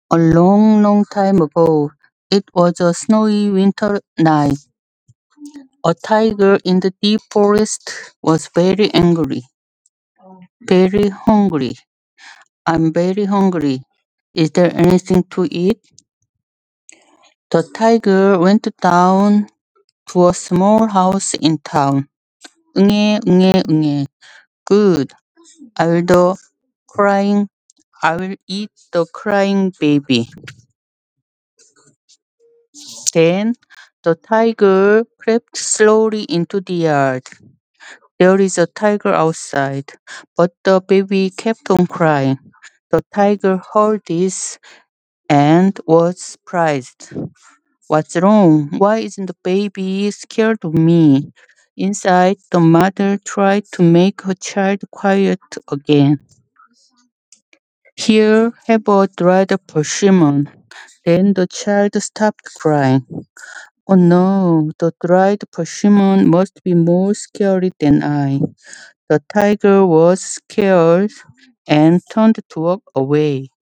A long, long time ago, it was a snowy winter night. A tiger in the deep forest was very angry, very hungry. I'm very hungry. Is there anything to eat? The tiger went down to a small house in town. 응애, 응애, 응애. Good. I will the crying. I will eat the crying baby. Then the tiger crept slowly into the yard. There is a tiger outside, but the baby kept on crying. The tiger heard this and was surprised. What's wrong? Why isn't the baby scared of me? Inside, the mother tried to make her child quiet again. Here, have a dried persimmon. Then the child stopped crying. Oh no, the dried persimmon must be more scary than I. The tiger was scared and turned to walk away.